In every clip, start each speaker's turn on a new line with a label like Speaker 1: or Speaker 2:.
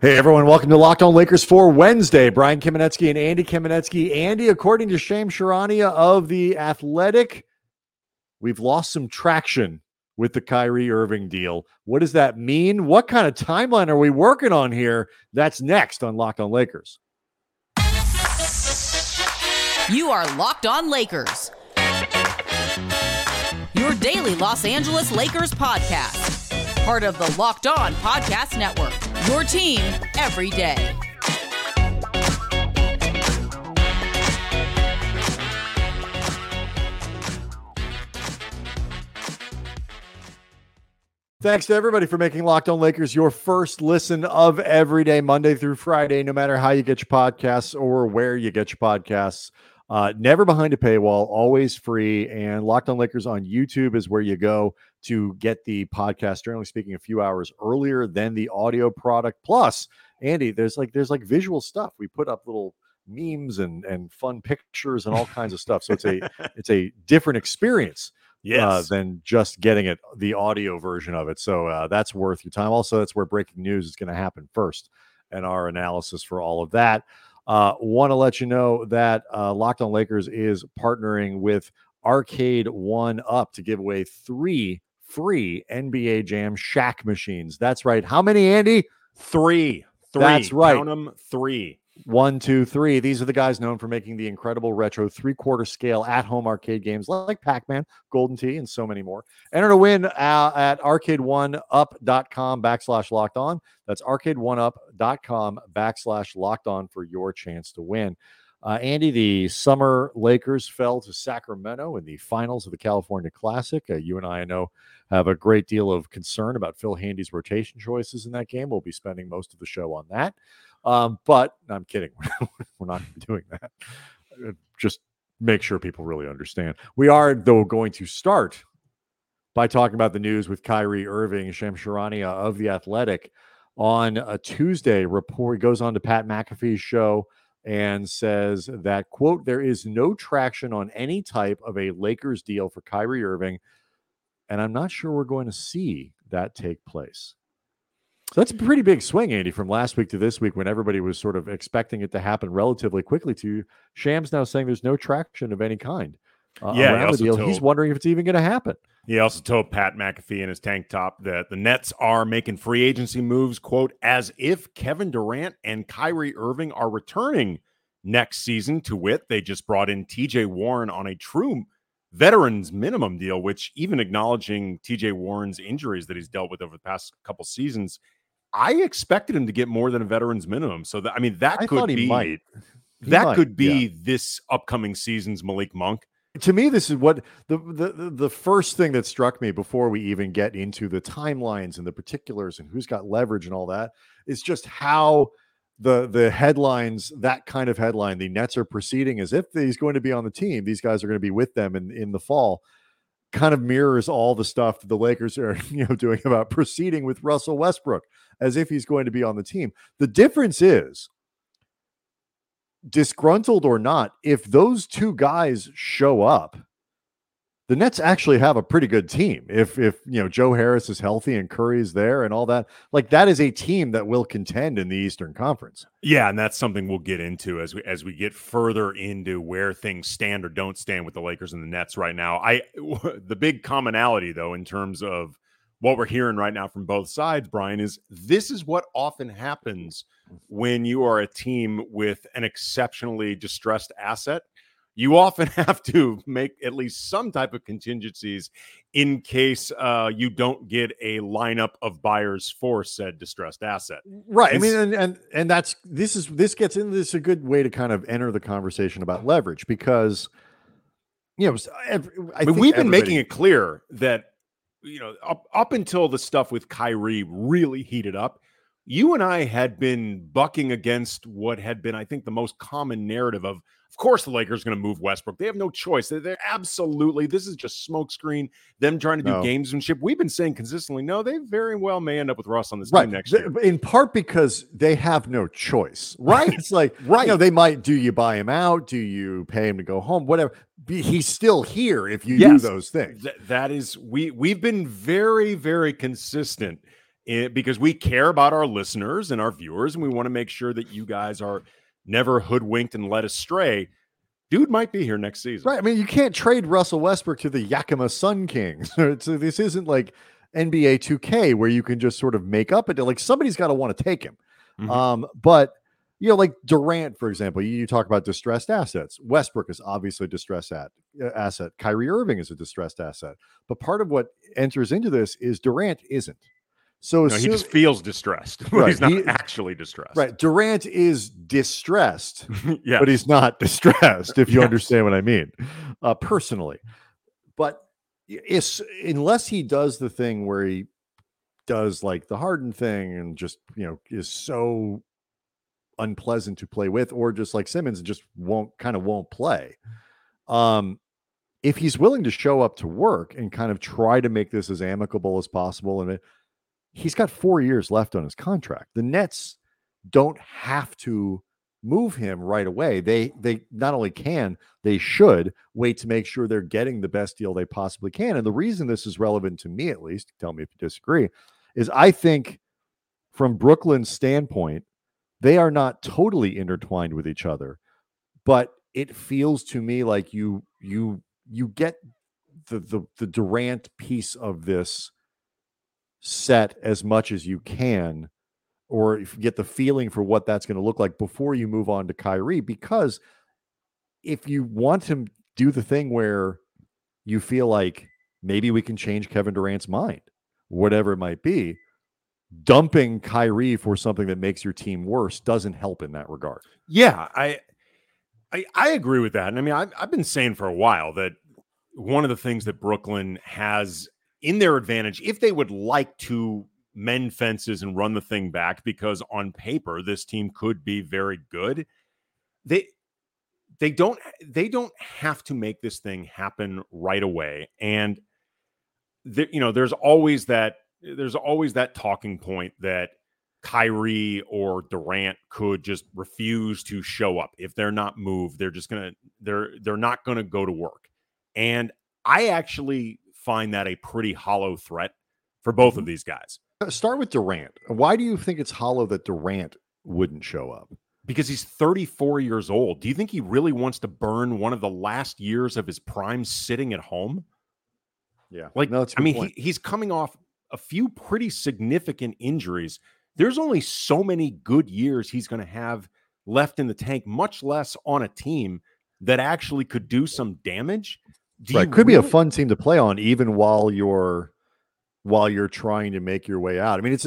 Speaker 1: Hey, everyone. Welcome to Locked On Lakers for Wednesday. Brian Kamenetsky and Andy Kamenetsky. Andy, according to Shams Charania of The Athletic, we've lost some traction with the Kyrie Irving deal. What does that mean? What kind of timeline are we working on here? That's next on Locked On Lakers.
Speaker 2: You are Locked On Lakers, your daily Los Angeles Lakers podcast. Part of the Locked On Podcast Network, your team every day.
Speaker 1: Thanks to everybody for making Locked On Lakers your first listen of every day, Monday through Friday, no matter how you get your podcasts or where you get your podcasts. Never behind a paywall, always free. And Locked On Lakers on YouTube is where you go to get the podcast, generally speaking, a few hours earlier than the audio product. Plus, Andy, there's like visual stuff. We put up little memes and fun pictures and all kinds of stuff. So it's a different experience.
Speaker 3: Yes.
Speaker 1: Than just getting the audio version of it. So that's worth your time. Also, that's where breaking news is going to happen first, and our analysis for all of that. Want to let you know that Locked On Lakers is partnering with Arcade One Up to give away 3 free NBA Jam Shaq machines. That's right. How many, Andy?
Speaker 3: 3.
Speaker 1: That's right.
Speaker 3: Count them, 3.
Speaker 1: 1, 2, 3. These are the guys known for making the incredible retro 3/4 scale at-home arcade games like Pac-Man, Golden Tee, and so many more. Enter to win at arcade1up.com/locked-on. That's arcade1up.com/locked-on for your chance to win. Andy, the summer Lakers fell to Sacramento in the finals of the California Classic. You and I know have a great deal of concern about Phil Handy's rotation choices in that game. We'll be spending most of the show on that. But I'm kidding. We're not going to be doing that. Just make sure people really understand. We are, though, going to start by talking about the news with Kyrie Irving. Shams Charania of The Athletic on a Tuesday report goes on to Pat McAfee's show and says that, quote, there is no traction on any type of a Lakers deal for Kyrie Irving, and I'm not sure we're going to see that take place. So that's a pretty big swing, Andy, from last week to this week when everybody was sort of expecting it to happen relatively quickly to Shams now saying there's no traction of any kind around the deal. He's wondering if it's even going to happen.
Speaker 3: He also told Pat McAfee in his tank top that the Nets are making free agency moves, quote, as if Kevin Durant and Kyrie Irving are returning next season. To wit, they just brought in TJ Warren on a true veterans minimum deal, which even acknowledging TJ Warren's injuries that he's dealt with over the past couple seasons, I expected him to get more than a veterans minimum. So that, I mean, that could be this upcoming season's Malik Monk.
Speaker 1: To me, this is what the first thing that struck me before we even get into the timelines and the particulars and who's got leverage and all that is just how the headlines, that kind of headline, the Nets are proceeding as if he's going to be on the team. These guys are going to be with them in the fall. Kind of mirrors all the stuff that the Lakers are doing about proceeding with Russell Westbrook as if he's going to be on the team. The difference is, disgruntled or not, if those two guys show up, the Nets actually have a pretty good team. If Joe Harris is healthy and Curry's there and all that, like that is a team that will contend in the Eastern Conference.
Speaker 3: Yeah, and that's something we'll get into as we get further into where things stand or don't stand with the Lakers and the Nets right now. The big commonality, though, in terms of what we're hearing right now from both sides, Brian, is this is what often happens when you are a team with an exceptionally distressed asset. You often have to make at least some type of contingencies in case you don't get a lineup of buyers for said distressed asset.
Speaker 1: Right. I mean, and this gets into this a good way to kind of enter the conversation about leverage because,
Speaker 3: we've been making it clear that, up until the stuff with Kyrie really heated up, you and I had been bucking against what had been, I think, the most common narrative of course, the Lakers are going to move Westbrook. They have no choice. They're absolutely, this is just smokescreen, them trying to do gamesmanship. We've been saying consistently, no, they very well may end up with Russ on this team next year.
Speaker 1: In part because they have no choice.
Speaker 3: Right.
Speaker 1: It's like, they might, do you buy him out? Do you pay him to go home? Whatever. He's still here if you do those things.
Speaker 3: That is, we've been very, very consistent because we care about our listeners and our viewers, and we want to make sure that you guys are never hoodwinked and led astray. Dude might be here next season.
Speaker 1: Right. I mean, you can't trade Russell Westbrook to the Yakima Sun Kings. So this isn't like NBA 2K where you can just sort of make up a deal. Like somebody's got to want to take him. But like Durant, for example, you talk about distressed assets. Westbrook is obviously a distressed asset. Kyrie Irving is a distressed asset. But part of what enters into this is Durant isn't. So
Speaker 3: he just feels distressed, but he's not actually distressed.
Speaker 1: Right. Durant is distressed,
Speaker 3: yeah,
Speaker 1: but he's not distressed, if you understand what I mean, personally. But unless he does the thing where he does like the Harden thing and just, is so unpleasant to play with, or just like Simmons just won't play. If he's willing to show up to work and kind of try to make this as amicable as possible, and he's got 4 years left on his contract. The Nets don't have to move him right away. They not only can, they should wait to make sure they're getting the best deal they possibly can. And the reason this is relevant to me, at least, tell me if you disagree, is I think from Brooklyn's standpoint, they are not totally intertwined with each other, but it feels to me like you get the Durant piece of this set as much as you can, or if you get the feeling for what that's going to look like before you move on to Kyrie. Because if you want to do the thing where you feel like maybe we can change Kevin Durant's mind, whatever it might be, dumping Kyrie for something that makes your team worse doesn't help in that regard.
Speaker 3: Yeah, I agree with that. And I mean, I've been saying for a while that one of the things that Brooklyn has in their advantage, if they would like to mend fences and run the thing back, because on paper this team could be very good, they don't have to make this thing happen right away. And there's always that talking point that Kyrie or Durant could just refuse to show up. If they're not moved, they're not gonna go to work. And I actually find that a pretty hollow threat for both of these guys.
Speaker 1: Start with Durant. Why do you think it's hollow that Durant wouldn't show up?
Speaker 3: Because he's 34 years old. Do you think he really wants to burn one of the last years of his prime sitting at home?
Speaker 1: Yeah.
Speaker 3: He's coming off a few pretty significant injuries. There's only so many good years he's going to have left in the tank, much less on a team that actually could do some damage.
Speaker 1: Could be a fun team to play on, even while you're trying to make your way out. I mean,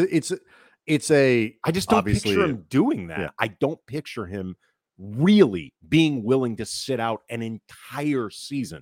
Speaker 1: I just don't picture him doing that. Yeah. I don't picture him really being willing to sit out an entire season.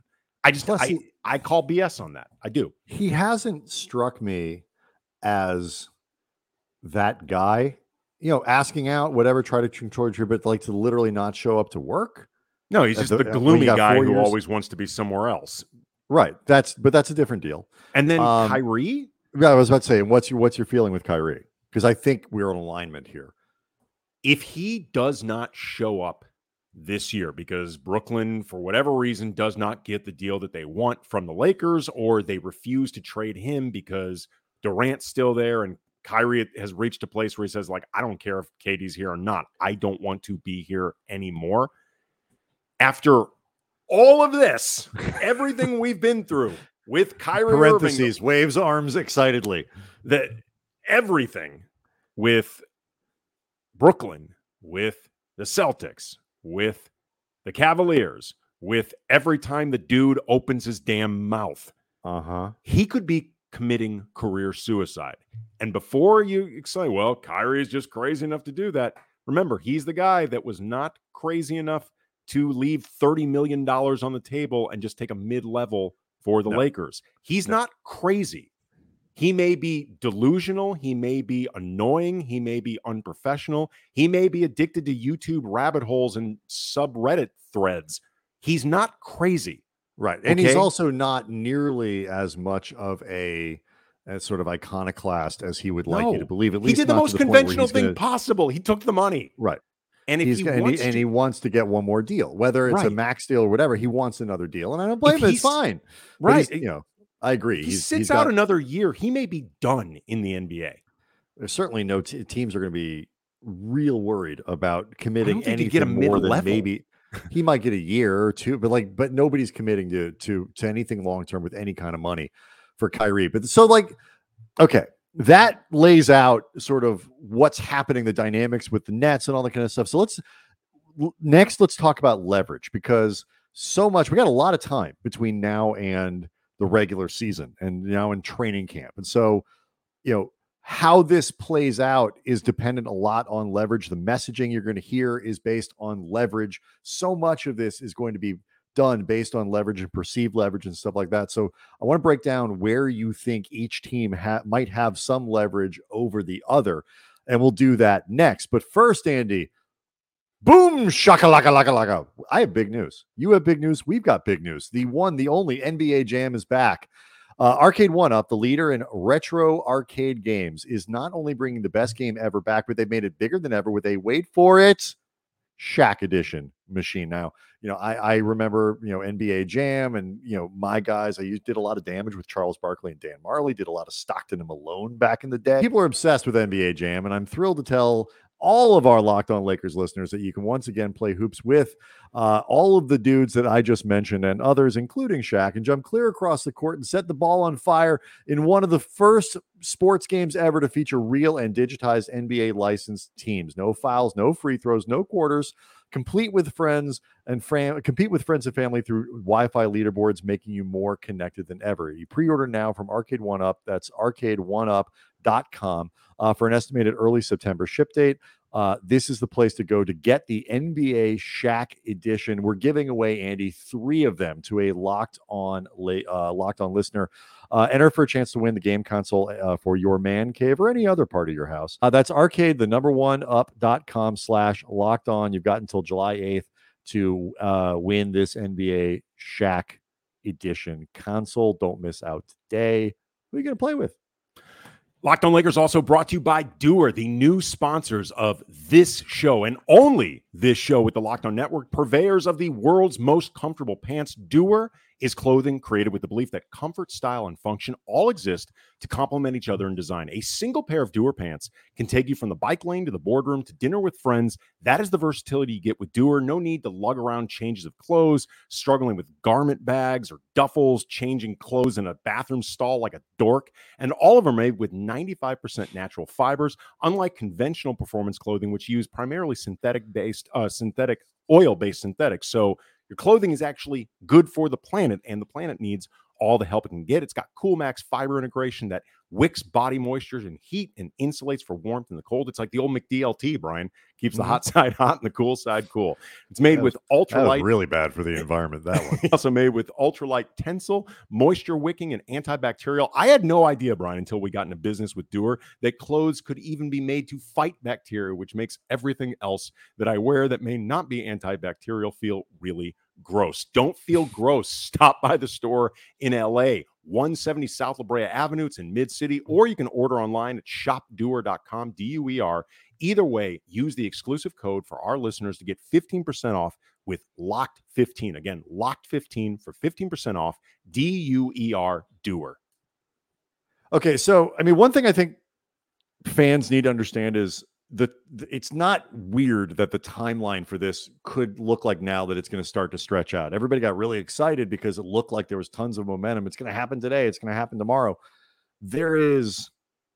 Speaker 1: I call BS on that. I do. He hasn't struck me as that guy, asking out, whatever, try to control you, but like to literally not show up to work.
Speaker 3: No, he's just the gloomy guy who always wants to be somewhere else.
Speaker 1: Right. That's a different deal.
Speaker 3: And then Kyrie?
Speaker 1: Yeah, I was about to say, what's your feeling with Kyrie? Because I think we're in alignment here.
Speaker 3: If he does not show up this year because Brooklyn, for whatever reason, does not get the deal that they want from the Lakers, or they refuse to trade him because Durant's still there and Kyrie has reached a place where he says, like, I don't care if KD's here or not. I don't want to be here anymore. After all of this, everything we've been through with Kyrie
Speaker 1: parentheses,
Speaker 3: Irving,
Speaker 1: waves arms excitedly,
Speaker 3: that everything with Brooklyn, with the Celtics, with the Cavaliers, with every time the dude opens his damn mouth, he could be committing career suicide. And before you say, well, Kyrie is just crazy enough to do that, remember, he's the guy that was not crazy enough to leave $30 million on the table and just take a mid-level for the Lakers. He's not crazy. He may be delusional. He may be annoying. He may be unprofessional. He may be addicted to YouTube rabbit holes and subreddit threads. He's not crazy.
Speaker 1: Right. And he's also not nearly as much of a sort of iconoclast as he would like you to believe. At least
Speaker 3: he did the most conventional thing possible. He took the money.
Speaker 1: Right.
Speaker 3: And if
Speaker 1: he wants to get one more deal, whether it's a max deal or whatever, he wants another deal. And I don't blame him. It's fine.
Speaker 3: Right.
Speaker 1: I agree.
Speaker 3: He sits out another year. He may be done in the NBA.
Speaker 1: there's certainly no teams are going to be real worried about committing
Speaker 3: think he'd get a
Speaker 1: anything more than
Speaker 3: mid-level.
Speaker 1: maybe he might get a year or two, but nobody's committing to anything long term with any kind of money for Kyrie. But so okay, that lays out sort of what's happening, the dynamics with the Nets and all that kind of stuff. So let's talk about leverage, because so much, we got a lot of time between now and the regular season and now in training camp. And so, how this plays out is dependent a lot on leverage. The messaging you're going to hear is based on leverage. So much of this is going to be done based on leverage and perceived leverage and stuff like that. So I want to break down where you think each team might have some leverage over the other. And we'll do that next. But first, Andy, boom, shakalaka laka laka. I have big news. You have big news. We've got big news. The one, the only NBA Jam is back. Arcade1Up, the leader in retro arcade games, is not only bringing the best game ever back, but they've made it bigger than ever with a, wait for it, Shaq Edition machine. Now, I remember, NBA Jam and, my guys, I did a lot of damage with Charles Barkley and Dan Marley, did a lot of Stockton and Malone back in the day. People are obsessed with NBA Jam, and I'm thrilled to tell all of our Locked On Lakers listeners that you can once again play hoops with all of the dudes that I just mentioned and others, including Shaq, and jump clear across the court and set the ball on fire in one of the first sports games ever to feature real and digitized NBA licensed teams. No fouls, no free throws, no quarters. Compete with friends and family through Wi-Fi leaderboards, making you more connected than ever. You pre-order now from Arcade1Up. That's arcade1up.com for an estimated early September ship date. This is the place to go to get the NBA Shaq Edition. We're giving away, Andy, 3 of them to a Locked On listener. Enter for a chance to win the game console for your man cave or any other part of your house. That's arcade1up.com/locked-on. You've got until July 8th to win this NBA Shaq Edition console. Don't miss out today. Who are you going to play with?
Speaker 3: Locked On Lakers also brought to you by Doer, the new sponsors of this show and only this show with the Locked On Network, purveyors of the world's most comfortable pants. Doer is clothing created with the belief that comfort, style, and function all exist to complement each other in design. A single pair of Doer pants can take you from the bike lane to the boardroom to dinner with friends. That is the versatility you get with Doer. No need to lug around changes of clothes, struggling with garment bags or duffels, changing clothes in a bathroom stall like a dork. And all of them are made with 95% natural fibers, unlike conventional performance clothing, which use primarily oil-based synthetics. So your clothing is actually good for the planet, and the planet needs all the help it can get. It's got CoolMax fiber integration that wicks body moisture and heat and insulates for warmth in the cold. It's like the old McDLT, Brian. Keeps the hot side hot and the cool side cool. It's made with ultralight.
Speaker 1: That was really bad for the environment, that one.
Speaker 3: Also made with ultralight tensile, moisture wicking, and antibacterial. I had no idea, Brian, until we got into business with Doer, that clothes could even be made to fight bacteria, which makes everything else that I wear that may not be antibacterial feel really gross. Don't feel gross. Stop by the store in LA, 170 South La Brea Avenue. It's in Mid-City, or you can order online at shopdoer.com, DUER. Either way, use the exclusive code for our listeners to get 15% off with Locked15. Again, Locked15 for 15% off, DUER, Doer.
Speaker 1: Okay, so, one thing I think fans need to understand is it's not weird that the timeline for this could look like now that it's going to start to stretch out. Everybody got really excited because it looked like there was tons of momentum. It's going to happen today. It's going to happen tomorrow. There is,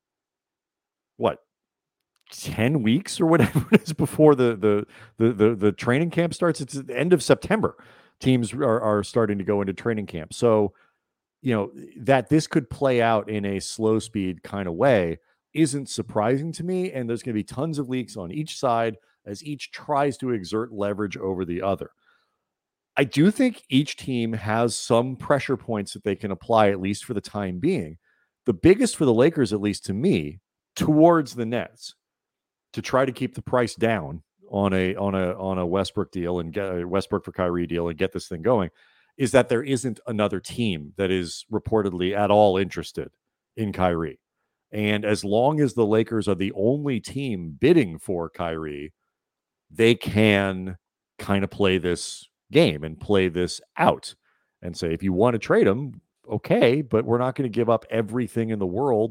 Speaker 1: 10 weeks or whatever it is before the training camp starts. It's at the end of September. Teams are starting to go into training camp. So, that this could play out in a slow speed kind of way isn't surprising to me. And there's going to be tons of leaks on each side as each tries to exert leverage over the other. I do think each team has some pressure points that they can apply, at least for the time being. The biggest for the Lakers, at least to me, towards the Nets, to try to keep the price down on a Westbrook deal and get a Westbrook for Kyrie deal and get this thing going, is that there isn't another team that is reportedly at all interested in Kyrie. And as long as the Lakers are the only team bidding for Kyrie, they can kind of play this game and play this out and say, if you want to trade him, okay, but we're not going to give up everything in the world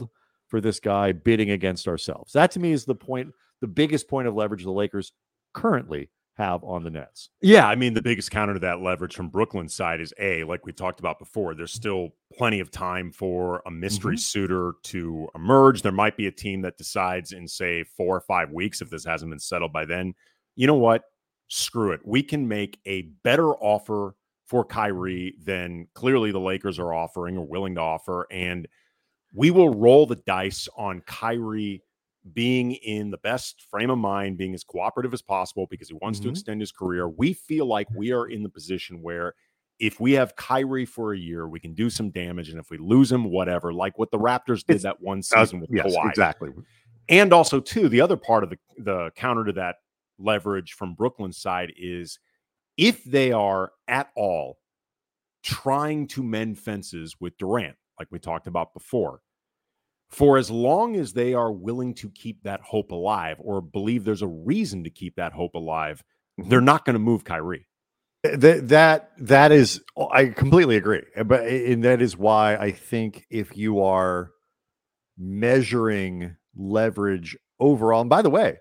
Speaker 1: for this guy bidding against ourselves. That to me is the biggest point of leverage the Lakers currently have on the Nets.
Speaker 3: Yeah, I mean, the biggest counter to that leverage from Brooklyn's side is like we talked about before, there's still plenty of time for a mystery suitor to emerge. There might be a team that decides in, say, 4 or 5 weeks, if this hasn't been settled by then, you know what? Screw it. We can make a better offer for Kyrie than clearly the Lakers are offering or willing to offer. And we will roll the dice on Kyrie being in the best frame of mind, being as cooperative as possible because he wants to extend his career. We feel like we are in the position where if we have Kyrie for a year, we can do some damage. And if we lose him, whatever, like what the Raptors did that one season with Kawhi.
Speaker 1: Exactly.
Speaker 3: And also, too, the other part of the counter to that leverage from Brooklyn's side is if they are at all trying to mend fences with Durant, like we talked about before, for as long as they are willing to keep that hope alive or believe there's a reason to keep that hope alive, they're not going to move Kyrie.
Speaker 1: That is, I completely agree. And that is why I think if you are measuring leverage overall, and by the way,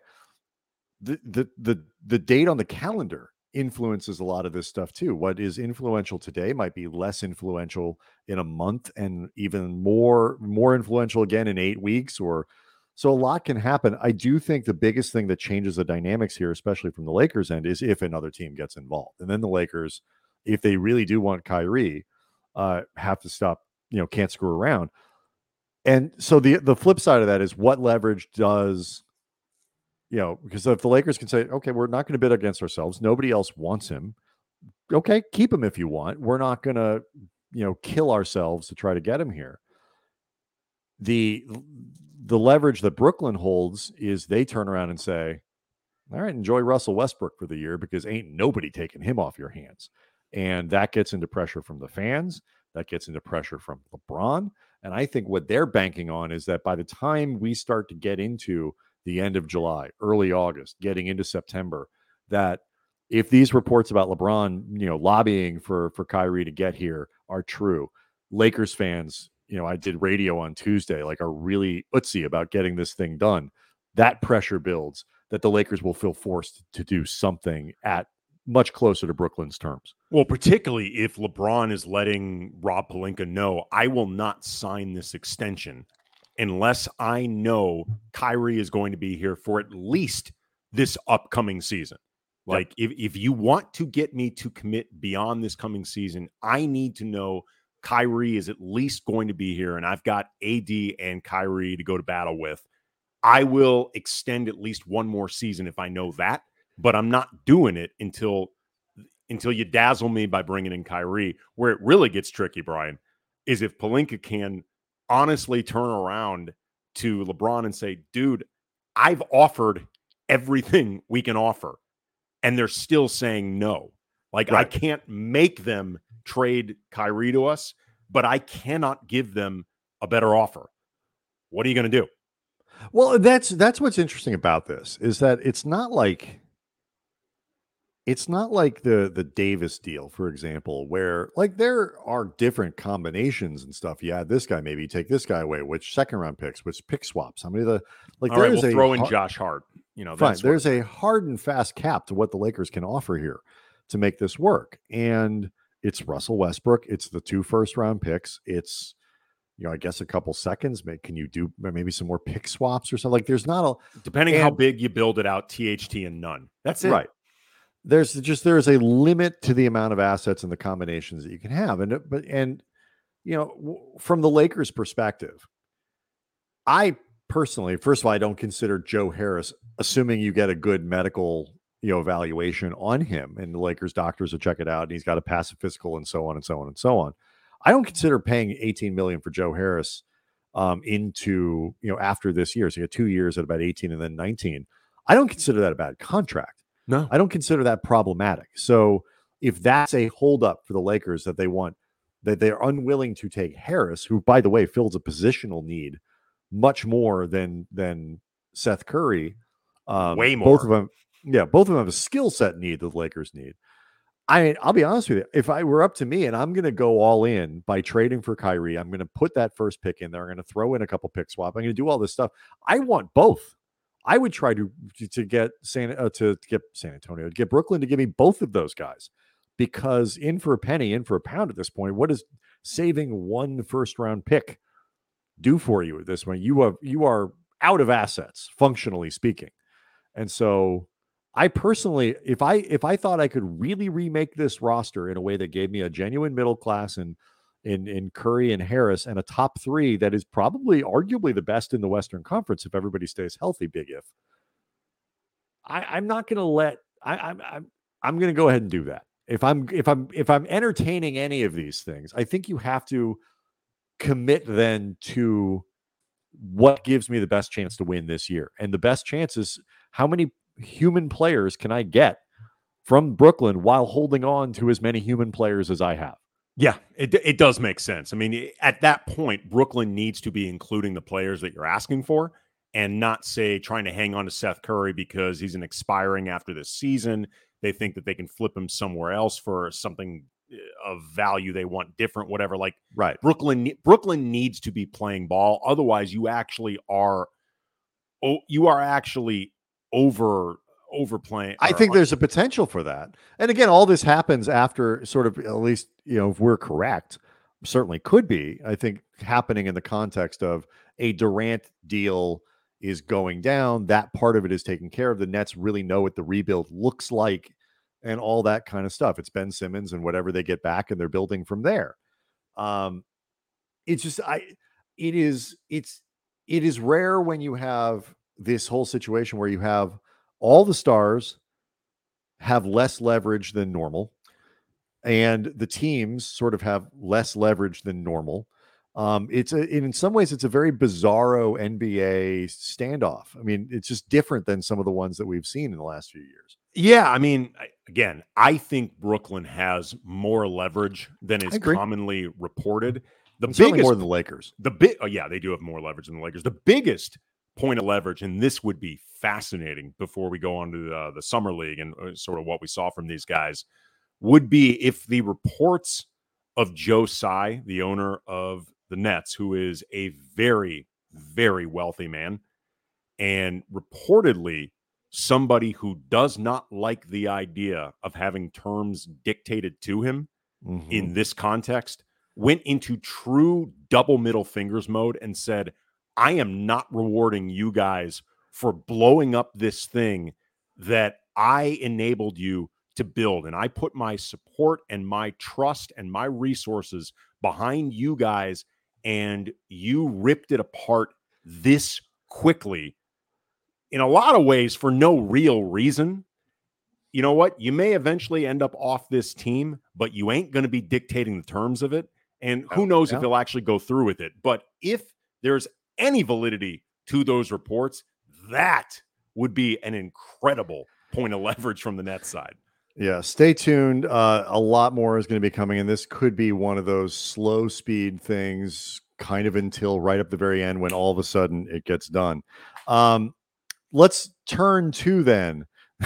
Speaker 1: the date on the calendar influences a lot of this stuff too. What is influential today might be less influential in a month and even more influential again in 8 weeks, or so a lot can happen. I do think the biggest thing that changes the dynamics here, especially from the Lakers end, is if another team gets involved. And then the Lakers, if they really do want Kyrie, have to stop, can't screw around. And so the flip side of that is what leverage does, because if the Lakers can say, okay, we're not going to bid against ourselves. Nobody else wants him. Okay, keep him if you want. We're not going to, kill ourselves to try to get him here. The leverage that Brooklyn holds is they turn around and say, all right, enjoy Russell Westbrook for the year because ain't nobody taking him off your hands. And that gets into pressure from the fans. That gets into pressure from LeBron. And I think what they're banking on is that by the time we start to get into the end of July, early August, getting into September, that if these reports about LeBron, lobbying for Kyrie to get here are true, Lakers fans, I did radio on Tuesday, are really utsy about getting this thing done. That pressure builds that the Lakers will feel forced to do something at much closer to Brooklyn's terms.
Speaker 3: Well, particularly if LeBron is letting Rob Pelinka know, I will not sign this extension unless I know Kyrie is going to be here for at least this upcoming season. Like, if you want to get me to commit beyond this coming season, I need to know Kyrie is at least going to be here, and I've got AD and Kyrie to go to battle with. I will extend at least one more season if I know that, but I'm not doing it until you dazzle me by bringing in Kyrie. Where it really gets tricky, Brian, is if Pelinka can honestly turn around to LeBron and say, dude, I've offered everything we can offer, and they're still saying no. Right. I can't make them trade Kyrie to us, but I cannot give them a better offer. What are you going to do?
Speaker 1: Well, that's what's interesting about this is that it's not like the Davis deal, for example, where there are different combinations and stuff. Yeah, this guy, maybe take this guy away, which second round picks, which pick swaps. How many of the
Speaker 3: all right, we'll throw in Josh Hart.
Speaker 1: Fine. There's a hard and fast cap to what the Lakers can offer here to make this work. And it's Russell Westbrook. It's the 2 first-round picks. It's, I guess a couple seconds. Can you do maybe some more pick swaps or something? There's not
Speaker 3: depending how big you build it out, THT and none. That's it.
Speaker 1: Right. There's a limit to the amount of assets and the combinations that you can have. And from the Lakers' perspective, I personally, first of all, I don't consider Joe Harris, assuming you get a good medical, evaluation on him and the Lakers doctors will check it out and he's got to pass a physical and so on and so on and so on. I don't consider paying $18 million for Joe Harris into, after this year. So you got 2 years at about 18 and then 19. I don't consider that a bad contract.
Speaker 3: No,
Speaker 1: I don't consider that problematic. So if that's a holdup for the Lakers that they want, that they're unwilling to take Harris, who, by the way, fills a positional need much more than Seth Curry.
Speaker 3: Way more.
Speaker 1: Both of them have a skill set need that the Lakers need. I'll be honest with you. If I were up to me and I'm going to go all in by trading for Kyrie, I'm going to put that first pick in there. I'm going to throw in a couple pick swap. I'm going to do all this stuff. I want both. I would try to get San Antonio, to get Brooklyn to give me both of those guys, because in for a penny, in for a pound at this point, what does saving one first round pick do for you at this point? You are out of assets, functionally speaking. And so I personally, if I thought I could really remake this roster in a way that gave me a genuine middle class and in Curry and Harris and a top three that is probably arguably the best in the Western Conference if everybody stays healthy, big if. I'm not going to let I'm going to go ahead and do that. If I'm entertaining any of these things, I think you have to commit then to what gives me the best chance to win this year. And the best chance is how many human players can I get from Brooklyn while holding on to as many human players as I have.
Speaker 3: Yeah, it does make sense. I mean, at that point, Brooklyn needs to be including the players that you're asking for and not, say, trying to hang on to Seth Curry because he's an expiring after this season. They think that they can flip him somewhere else for something of value they want different, whatever. Like,
Speaker 1: right.
Speaker 3: Brooklyn needs to be playing ball. Otherwise, you actually are actually overplaying.
Speaker 1: I think there's a potential for that. And again, all this happens after sort of, at least, if we're correct, certainly could be, I think, happening in the context of a Durant deal is going down. That part of it is taken care of. The Nets really know what the rebuild looks like and all that kind of stuff. It's Ben Simmons and whatever they get back, and they're building from there. It's just, it is rare when you have this whole situation where you have all the stars have less leverage than normal, and the teams sort of have less leverage than normal. In some ways, it's a very bizarro NBA standoff. I mean, it's just different than some of the ones that we've seen in the last few years.
Speaker 3: Yeah, I mean, again, I think Brooklyn has more leverage than is commonly reported. The biggest,
Speaker 1: more than the Lakers.
Speaker 3: Yeah, they do have more leverage than the Lakers. The biggest point of leverage, and this would be fascinating before we go on to the summer league and sort of what we saw from these guys, would be if the reports of Joe Tsai, the owner of the Nets, who is a very, very wealthy man, and reportedly somebody who does not like the idea of having terms dictated to him in this context, went into true double middle fingers mode and said, I am not rewarding you guys for blowing up this thing that I enabled you to build. And I put my support and my trust and my resources behind you guys, and you ripped it apart this quickly in a lot of ways for no real reason. You know what? You may eventually end up off this team, but you ain't going to be dictating the terms of it. And who knows if they'll actually go through with it. But if there's any validity to those reports, that would be an incredible point of leverage from the Nets side.
Speaker 1: Yeah, stay tuned. A lot more is going to be coming, and this could be one of those slow speed things, kind of until right up the very end when all of a sudden it gets done. Let's turn to then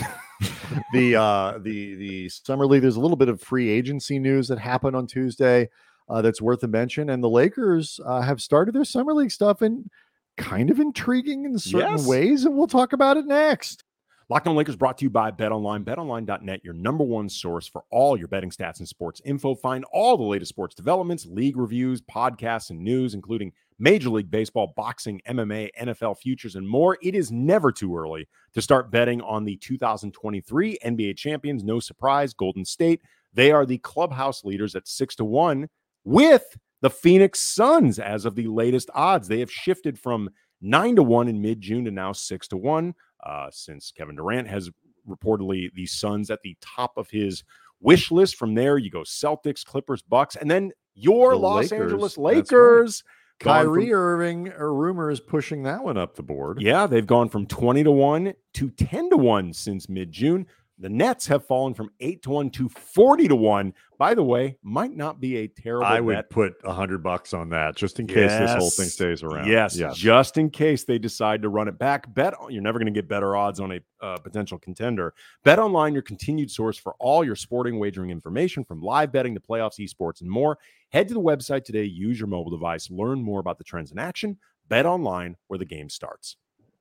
Speaker 1: the summer league. There's a little bit of free agency news that happened on Tuesday that's worth a mention, and the Lakers have started their summer league stuff in kind of intriguing in certain ways, and we'll talk about it next.
Speaker 3: Locked On Lakers brought to you by BetOnline. BetOnline.net, your number one source for all your betting stats and sports info. Find all the latest sports developments, league reviews, podcasts, and news, including Major League Baseball, boxing, MMA, NFL futures, and more. It is never too early to start betting on the 2023 NBA champions. No surprise, Golden State. They are the clubhouse leaders at 6-1 with the Phoenix Suns as of the latest odds. They have shifted from 9-1 in mid-June to now 6-1. Since Kevin Durant has reportedly the Suns at the top of his wish list. From there, you go Celtics, Clippers, Bucks, and then your Los Angeles Lakers.
Speaker 1: Right. Kyrie Irving, a rumor, is pushing that one up the board.
Speaker 3: Yeah, they've gone from 20-1 to 10-1 since mid-June. The Nets have fallen from 8-1 to 40-1. By the way, might not be a terrible
Speaker 1: I would
Speaker 3: bet.
Speaker 1: put $100 on that just in case this whole thing stays around.
Speaker 3: Yes, just in case they decide to run it back. You're never going to get better odds on a potential contender. Bet Online, your continued source for all your sporting wagering information, from live betting to playoffs, esports, and more. Head to the website today. Use your mobile device. Learn more about the trends in action. Bet Online, where the game starts.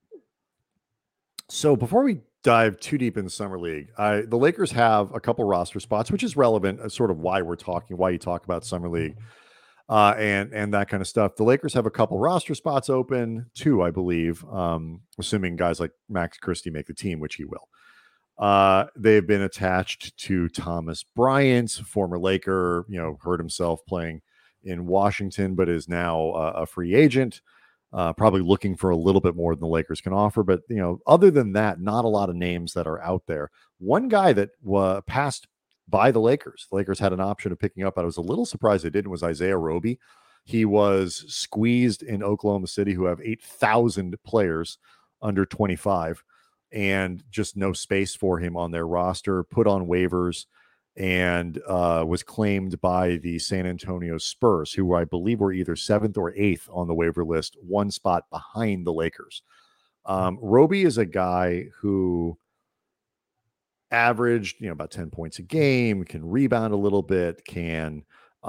Speaker 1: So before we dive too deep in the summer league, the Lakers have a couple roster spots, which is relevant, sort of why you talk about summer league, and that kind of stuff. The Lakers have a couple roster spots open, 2, I believe, assuming guys like Max Christie make the team, which he will. They've been attached to Thomas Bryant, former Laker, hurt himself playing in Washington, but is now a free agent. Probably looking for a little bit more than the Lakers can offer. But, other than that, not a lot of names that are out there. One guy that passed by the Lakers had an option of picking up, but I was a little surprised they didn't, was Isaiah Roby. He was squeezed in Oklahoma City, who have 8,000 players under 25, and just no space for him on their roster, put on waivers, and was claimed by the San Antonio Spurs, who I believe were either 7th or 8th on the waiver list, one spot behind the Lakers. Roby is a guy who averaged, about 10 points a game, can rebound a little bit, can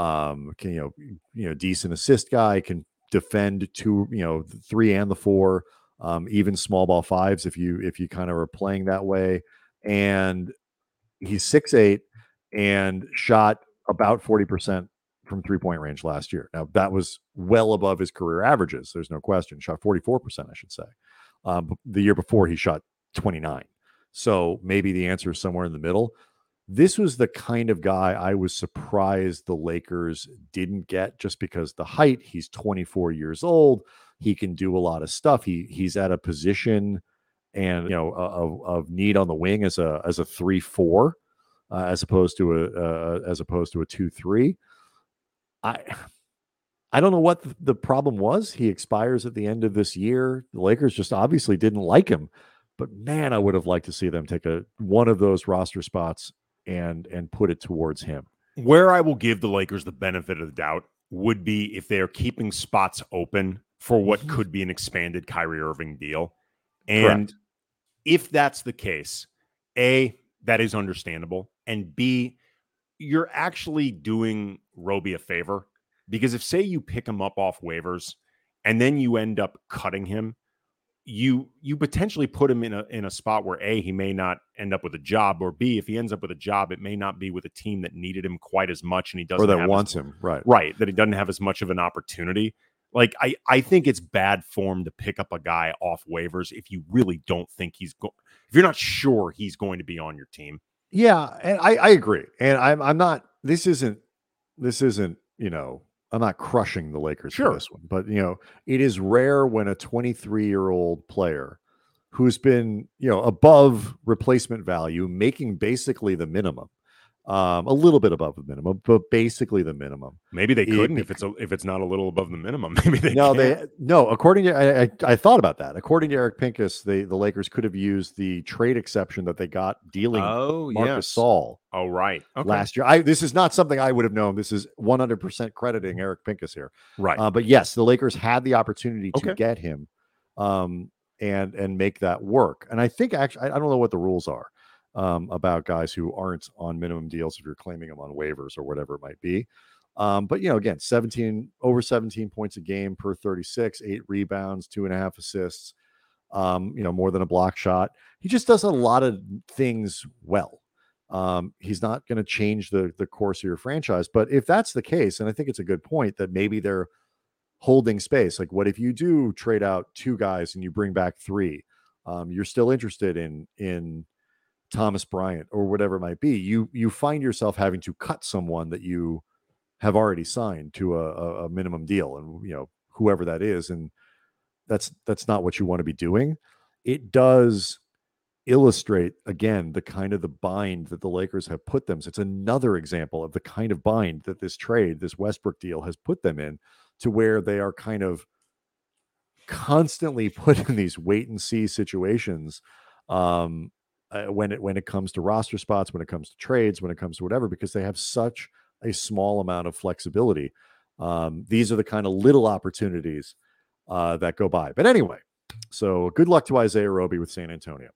Speaker 1: decent assist guy, can defend 2, 3 and the 4, even small ball 5s if you kind of are playing that way. And he's 6'8", and shot about 40% from 3-point range last year. Now, that was well above his career averages. There's no question. Shot 44%, I should say. The year before, he shot 29. So maybe the answer is somewhere in the middle. This was the kind of guy I was surprised the Lakers didn't get, just because the height. He's 24 years old. He can do a lot of stuff. He's at a position and of need on the wing as a 3-4. As opposed to a 2-3. I don't know what the problem was. He expires at the end of this year. The Lakers just obviously didn't like him. But man, I would have liked to see them take one of those roster spots and put it towards him.
Speaker 3: Where I will give the Lakers the benefit of the doubt would be if they are keeping spots open for what could be an expanded Kyrie Irving deal. And
Speaker 1: Correct.
Speaker 3: If that's the case, A, that is understandable. And B, you're actually doing Roby a favor, because if, say, you pick him up off waivers and then you end up cutting him, you potentially put him in a spot where A, he may not end up with a job, or B, if he ends up with a job, it may not be with a team that needed him quite as much, and he doesn't,
Speaker 1: or that wants him, right?
Speaker 3: That he doesn't have as much of an opportunity. Like, I think it's bad form to pick up a guy off waivers if you really don't think if you're not sure he's going to be on your team.
Speaker 1: Yeah, and I agree. And I'm not. This isn't. I'm not crushing the Lakers for this one, but it is rare when a 23-year-old player who's been above replacement value, making basically the minimum, a little bit above the minimum, but basically the minimum.
Speaker 3: Maybe they couldn't if it's not a little above the minimum. Maybe they
Speaker 1: no. According to I thought about that. According to Eric Pincus, the Lakers could have used the trade exception that they got dealing Marcus Gasol.
Speaker 3: Oh, right. Okay.
Speaker 1: Last year. This is not something I would have known. This is 100% crediting Eric Pincus here.
Speaker 3: Right.
Speaker 1: But yes, the Lakers had the opportunity to get him, and make that work. And I think actually, I don't know what the rules are about guys who aren't on minimum deals if you're claiming them on waivers or whatever it might be. But again, over 17 points a game per 36, 8 rebounds, 2.5 assists, more than a block shot. He just does a lot of things well. He's not going to change the course of your franchise, but if that's the case, and I think it's a good point that maybe they're holding space. Like, what if you do trade out 2 guys and you bring back 3? You're still interested in Thomas Bryant or whatever it might be. You find yourself having to cut someone that you have already signed to a minimum deal, and whoever that is, and that's not what you want to be doing. It does illustrate again the kind of the bind that the Lakers have put them. So it's another example of the kind of bind that this Westbrook deal has put them in, to where they are kind of constantly put in these wait and see situations, when it comes to roster spots, when it comes to trades, when it comes to whatever, because they have such a small amount of flexibility. These are the kind of little opportunities that go by. But anyway, so good luck to Isaiah Roby with San Antonio.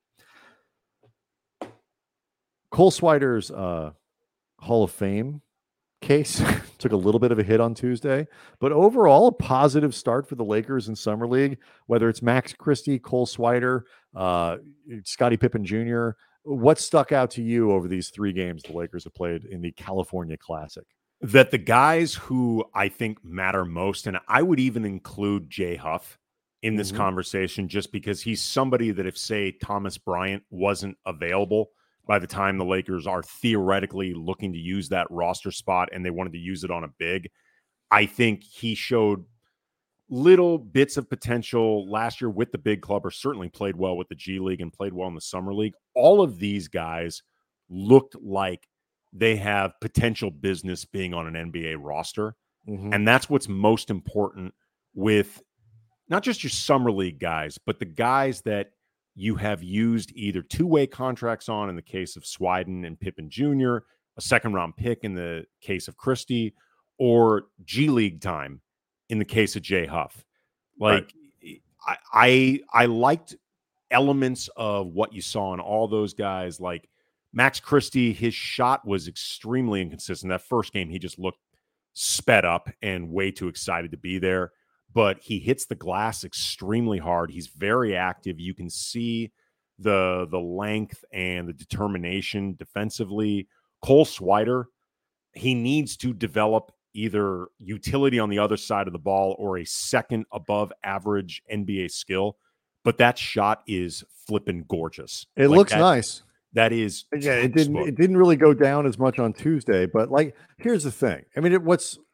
Speaker 1: Cole Swider's Hall of Fame case took a little bit of a hit on Tuesday, but overall a positive start for the Lakers in Summer League, whether it's Max Christie, Cole Swider, Scottie Pippen Jr. What stuck out to you over these 3 games the Lakers have played in the California Classic?
Speaker 3: That the guys who I think matter most, and I would even include Jay Huff in this conversation, just because he's somebody that if, say, Thomas Bryant wasn't available by the time the Lakers are theoretically looking to use that roster spot and they wanted to use it on a big, I think he showed little bits of potential last year with the big club, or certainly played well with the G League and played well in the Summer League. All of these guys looked like they have potential business being on an NBA roster. And that's what's most important with not just your Summer League guys, but the guys that you have used either two-way contracts on in the case of Swiden and Pippen Jr., a second-round pick in the case of Christie, or G League time in the case of Jay Huff. Like, right. I liked elements of what you saw in all those guys. Like Max Christie, his shot was extremely inconsistent. That first game, he just looked sped up and way too excited to be there. But he hits the glass extremely hard. He's very active. You can see the length and the determination defensively. Cole Swider, he needs to develop either utility on the other side of the ball or a second above average NBA skill. But that shot is flipping gorgeous.
Speaker 1: It looks nice.
Speaker 3: That is,
Speaker 1: yeah. It didn't really go down as much on Tuesday. But like, here's the thing. I mean,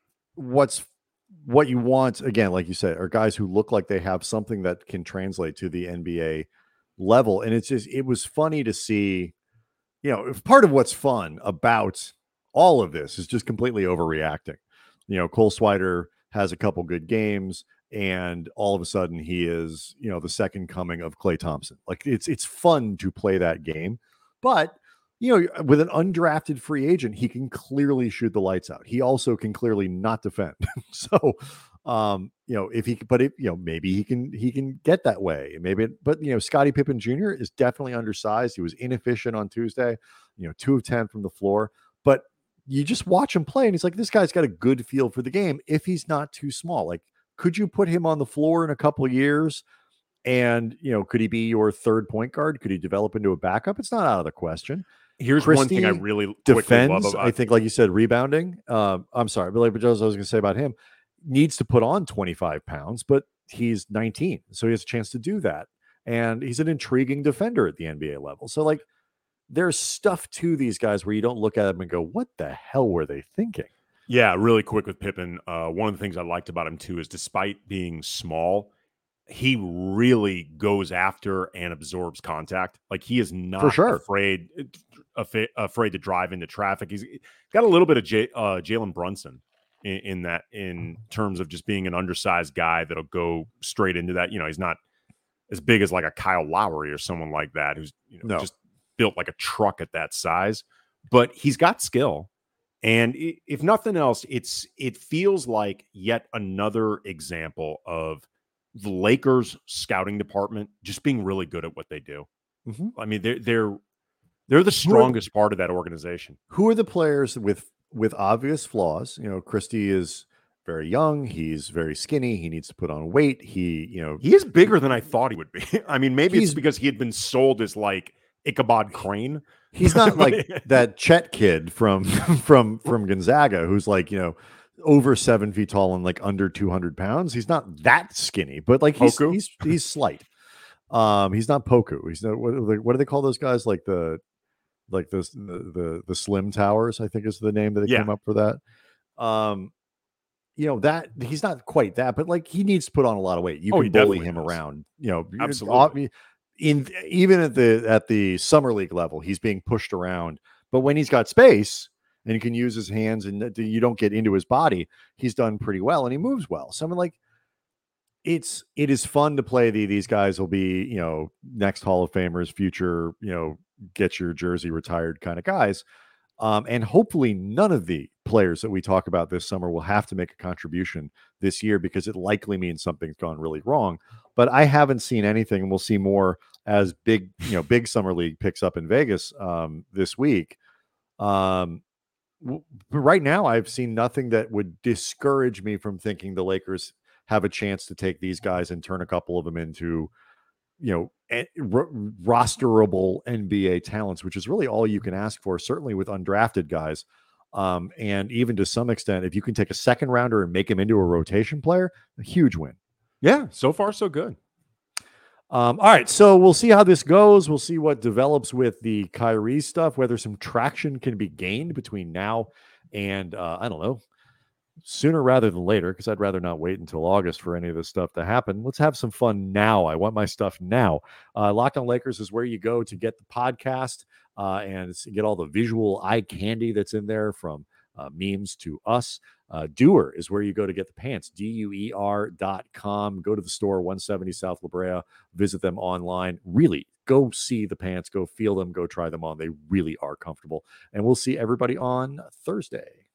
Speaker 1: what you want, again, like you said, are guys who look like they have something that can translate to the NBA level. And it was funny to see, part of what's fun about all of this is just completely overreacting. Cole Swider has a couple good games and all of a sudden he is, the second coming of Klay Thompson. Like it's fun to play that game, but with an undrafted free agent, he can clearly shoot the lights out. He also can clearly not defend. So, maybe he can get that way. But Scottie Pippen Jr. is definitely undersized. He was inefficient on Tuesday, 2 of 10 from the floor, but you just watch him play and he's like, this guy's got a good feel for the game. If he's not too small, like, could you put him on the floor in a couple of years? And, could he be your third point guard? Could he develop into a backup? It's not out of the question.
Speaker 3: Here's Christie, one thing I really
Speaker 1: defends.
Speaker 3: Love about,
Speaker 1: I think, like you said, rebounding. I'm sorry, but like I was going to say about him, needs to put on 25 pounds, but he's 19, so he has a chance to do that. And he's an intriguing defender at the NBA level. So, like, there's stuff to these guys where you don't look at them and go, "What the hell were they thinking?"
Speaker 3: Yeah, really quick with Pippen. One of the things I liked about him too is, despite being small, he really goes after and absorbs contact. Like, he is not afraid to drive into traffic. He's got a little bit of Jalen Brunson in terms of just being an undersized guy that'll go straight into that. He's not as big as like a Kyle Lowry or someone like that, who's just built like a truck at that size, but he's got skill. And if nothing else, it feels like yet another example of the Lakers scouting department just being really good at what they do. Mm-hmm. I mean, they're the strongest part of that organization.
Speaker 1: Who are the players with obvious flaws? Christie is very young. He's very skinny. He needs to put on weight. He
Speaker 3: is bigger than I thought he would be. I mean, maybe it's because he had been sold as like Ichabod Crane.
Speaker 1: He's not like that Chet kid from Gonzaga, who's like, over 7 feet tall and like under 200 pounds. He's not that skinny, but like he's slight. He's not Poku. He's not, what do they call those guys? Like the Slim Towers, I think is the name that they came up for that. That he's not quite that, but like he needs to put on a lot of weight. You can bully him around,
Speaker 3: absolutely.
Speaker 1: Even at the Summer League level, he's being pushed around. But when he's got space and he can use his hands and you don't get into his body, he's done pretty well and he moves well. So I'm like, it is fun to play these guys will be, next Hall of Famers, future, get your jersey retired kind of guys. And hopefully none of the players that we talk about this summer will have to make a contribution this year, because it likely means something's gone really wrong. But I haven't seen anything, and we'll see more as big summer league picks up in Vegas this week. Right now, I've seen nothing that would discourage me from thinking the Lakers have a chance to take these guys and turn a couple of them into, rosterable NBA talents, which is really all you can ask for, certainly with undrafted guys. And even to some extent, if you can take a second rounder and make him into a rotation player, a huge win.
Speaker 3: Yeah, so far so good.
Speaker 1: All right, so we'll see how this goes. We'll see what develops with the Kyrie stuff, whether some traction can be gained between now and I don't know, sooner rather than later, because I'd rather not wait until August for any of this stuff to happen. Let's have some fun now. I want my stuff now. Locked On Lakers is where you go to get the podcast and get all the visual eye candy that's in there, from memes to us. Doer is where you go to get the pants, DUER.com. Go to the store, 170 South La Brea. Visit them online. Really, go see the pants. Go feel them. Go try them on. They really are comfortable. And we'll see everybody on Thursday.